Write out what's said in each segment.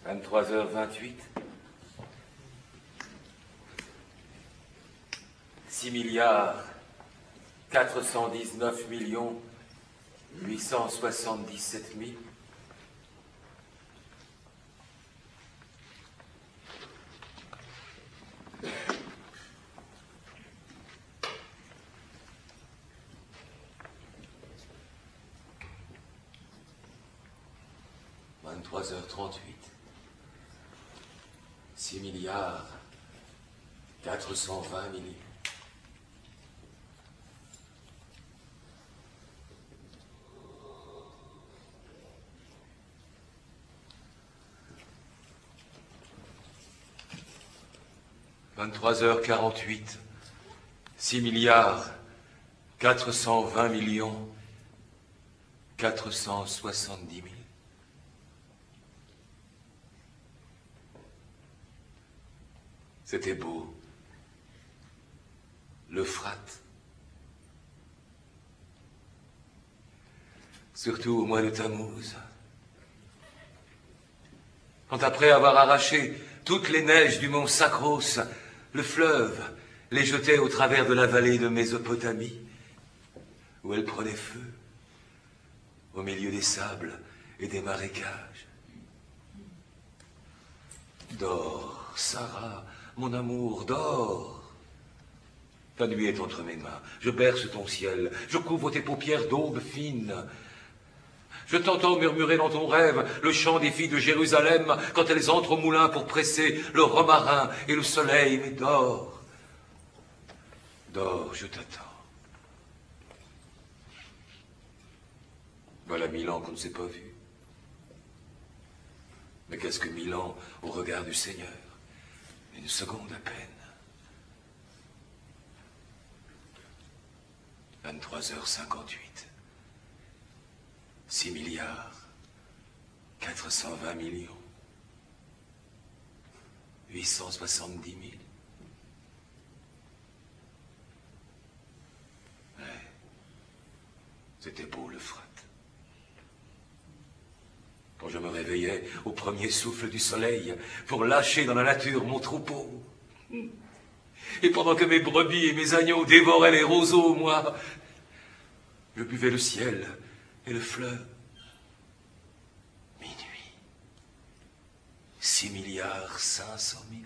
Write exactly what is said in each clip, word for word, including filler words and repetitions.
vingt-trois heures vingt-huit. six milliards quatre cent dix-neuf millions huit cent soixante-dix-sept mille. vingt-trois heures trente-huit. six milliards quatre cent vingt millions. vingt-trois heures quarante-huit. six milliards quatre cent vingt millions quatre cent soixante-dix mille. C'était beau. L'Euphrate. Surtout au mois de Tammuz. Quand après avoir arraché toutes les neiges du mont Sacros, le fleuve les jetait au travers de la vallée de Mésopotamie, où elle prenait feu, au milieu des sables et des marécages. Dors, Sarah, mon amour, dors. Ta nuit est entre mes mains, je berce ton ciel, je couvre tes paupières d'aube fine. Je t'entends murmurer dans ton rêve le chant des filles de Jérusalem quand elles entrent au moulin pour presser le romarin et le soleil. Mais dors, dors, je t'attends. Voilà mille ans qu'on ne s'est pas vu. Mais qu'est-ce que mille ans au regard du Seigneur? Une seconde à peine. vingt-trois heures cinquante-huit. six milliards quatre cent vingt millions huit cent soixante-dix mille. Ouais, c'était beau l'Euphrate. Quand je me réveillais au premier souffle du soleil pour lâcher dans la nature mon troupeau, et pendant que mes brebis et mes agneaux dévoraient les roseaux, moi, je buvais le ciel et le fleuve. Minuit. Six milliards cinq cents millions.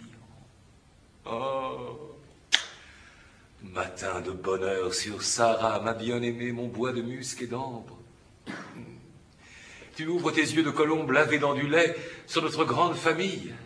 Oh! Matin de bonheur sur Sarah, ma bien-aimée, mon bois de musc et d'ambre. Tu ouvres tes yeux de colombe lavés dans du lait sur notre grande famille.